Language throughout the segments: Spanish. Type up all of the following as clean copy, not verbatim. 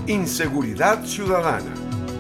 Inseguridad ciudadana.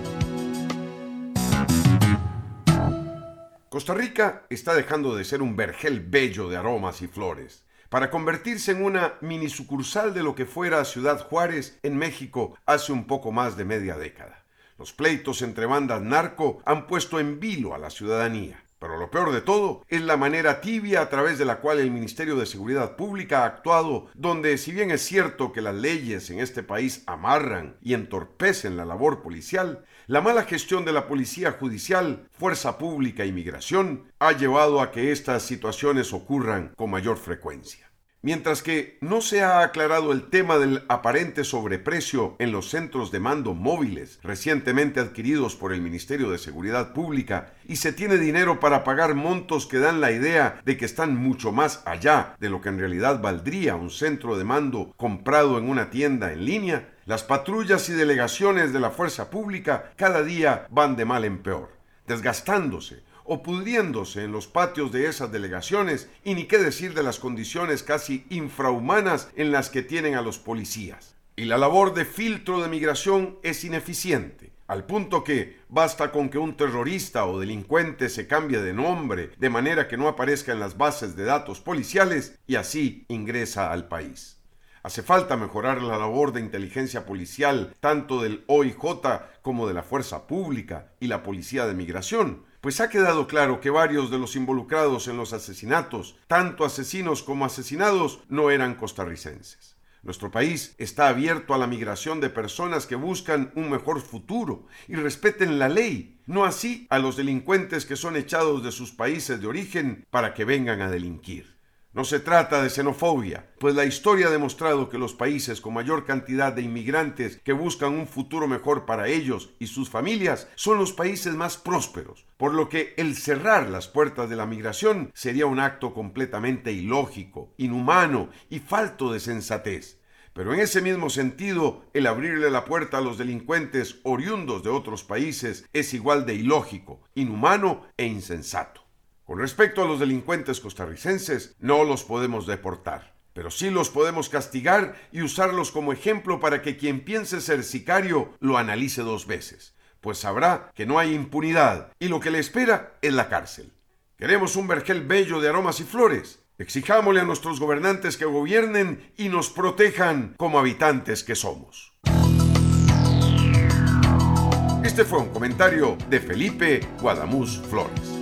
Costa Rica está dejando de ser un vergel bello de aromas y flores para convertirse en una mini sucursal de lo que fuera Ciudad Juárez en México hace un poco más de media década. Los pleitos entre bandas narco han puesto en vilo a la ciudadanía. Pero lo peor de todo es la manera tibia a través de la cual el Ministerio de Seguridad Pública ha actuado, donde si bien es cierto que las leyes en este país amarran y entorpecen la labor policial, la mala gestión de la Policía Judicial, Fuerza Pública y Migración ha llevado a que estas situaciones ocurran con mayor frecuencia. Mientras que no se ha aclarado el tema del aparente sobreprecio en los centros de mando móviles recientemente adquiridos por el Ministerio de Seguridad Pública y se tiene dinero para pagar montos que dan la idea de que están mucho más allá de lo que en realidad valdría un centro de mando comprado en una tienda en línea, las patrullas y delegaciones de la fuerza pública cada día van de mal en peor, desgastándose o pudriéndose en los patios de esas delegaciones, y ni qué decir de las condiciones casi infrahumanas en las que tienen a los policías. Y la labor de filtro de migración es ineficiente, al punto que basta con que un terrorista o delincuente se cambie de nombre de manera que no aparezca en las bases de datos policiales y así ingresa al país. Hace falta mejorar la labor de inteligencia policial tanto del OIJ como de la Fuerza Pública y la Policía de Migración, pues ha quedado claro que varios de los involucrados en los asesinatos, tanto asesinos como asesinados, no eran costarricenses. Nuestro país está abierto a la migración de personas que buscan un mejor futuro y respeten la ley, no así a los delincuentes que son echados de sus países de origen para que vengan a delinquir. No se trata de xenofobia, pues la historia ha demostrado que los países con mayor cantidad de inmigrantes que buscan un futuro mejor para ellos y sus familias son los países más prósperos, por lo que el cerrar las puertas de la migración sería un acto completamente ilógico, inhumano y falto de sensatez. Pero en ese mismo sentido, el abrirle la puerta a los delincuentes oriundos de otros países es igual de ilógico, inhumano e insensato. Con respecto a los delincuentes costarricenses, no los podemos deportar, pero sí los podemos castigar y usarlos como ejemplo para que quien piense ser sicario lo analice dos veces, pues sabrá que no hay impunidad y lo que le espera es la cárcel. ¿Queremos un vergel bello de aromas y flores? Exijámosle a nuestros gobernantes que gobiernen y nos protejan como habitantes que somos. Este fue un comentario de Felipe Guadamuz Flores.